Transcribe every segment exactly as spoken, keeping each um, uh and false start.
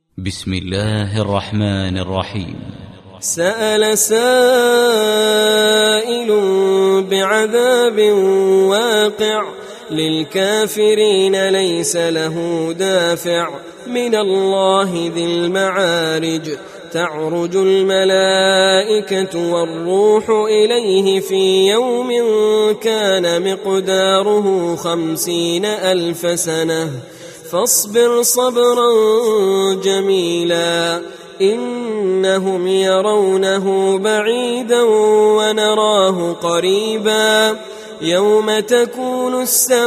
بسم الله الرحمن الرحيم. سأل سائل بعذاب واقع للكافرين ليس له دافع من الله ذي المعارج تعرج الملائكة والروح إليه في يوم كان مقداره خمسين ألف سنة فاصبر صبرا جميلا إنهم يرونه بعيدا ونراه قريبا يوم تكون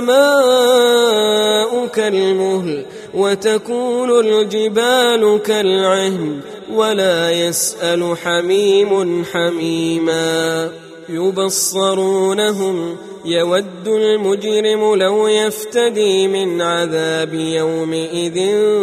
السماء كالمهل وتكون الجبال كالعهن ولا يسأل حميم حميما يبصرونهم يود المجرم لو يفتدي من عذاب يومئذ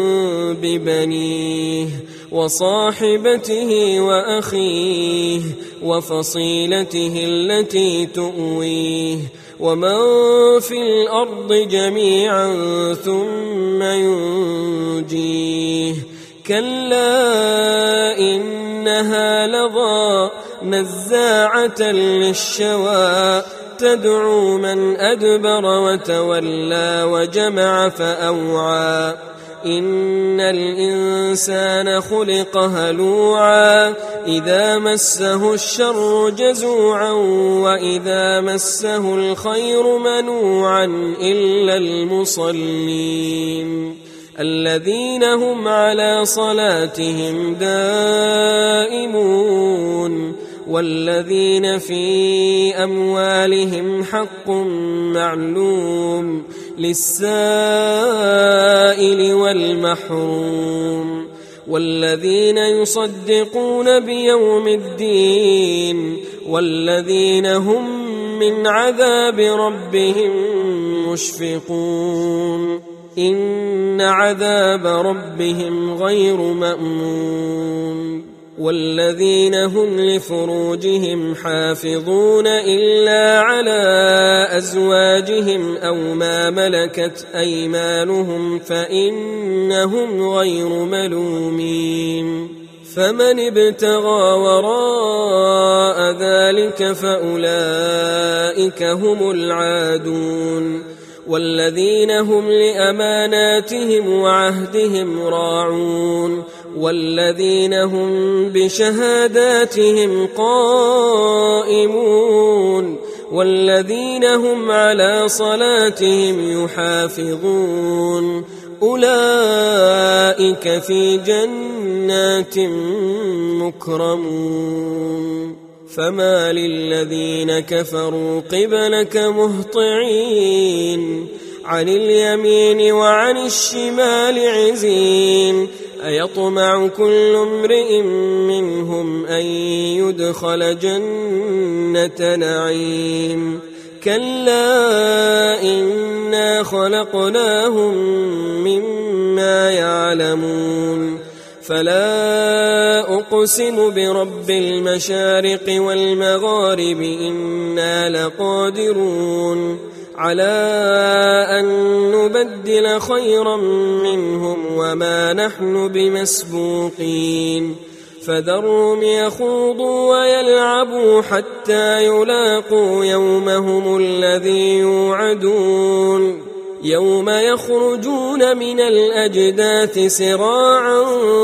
ببنيه وصاحبته وأخيه وفصيلته التي تؤويه ومن في الأرض جميعا ثم ينجيه كلا إنها لظى نزاعة للشوى تدعو من أدبر وتولى وجمع فأوعى إن الإنسان خلق هلوعا إذا مسه الشر جزوعا وإذا مسه الخير منوعا إلا المصلين الذين هم على صلاتهم دائمون والذين في أموالهم حق معلوم للسائل والمحروم والذين يصدقون بيوم الدين والذين هم من عذاب ربهم مشفقون إن عذاب ربهم غير مأمون والذين هم لفروجهم حافظون إلا على أزواجهم أو ما ملكت أيمانهم فإنهم غير ملومين فمن ابتغى وراء ذلك فأولئك هم العادون والذين هم لأماناتهم وعهدهم راعون والذين هم بشهاداتهم قائمون والذين هم على صلاتهم يحافظون أولئك في جنات مكرمون فما للذين كفروا قبلك مهطعين عن اليمين وعن الشمال عزين أيطمع كل امرئ منهم أن يدخل جنة نعيم كلا إنا خلقناهم مما يعلمون فلا أقسم برب المشارق والمغارب إنا لقادرون على أن نبدل خيرا منهم وما نحن بمسبوقين فذرهم يخوضوا ويلعبوا حتى يلاقوا يومهم الذي يوعدون يوم يخرجون من الأجداث سراعا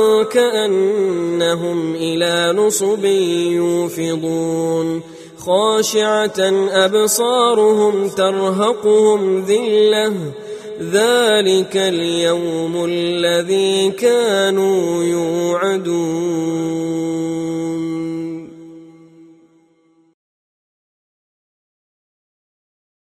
كأنهم إلى نصب يوفضون خاشعة أبصارهم ترهقهم ذلة ذلك اليوم الذي كانوا يوعدون.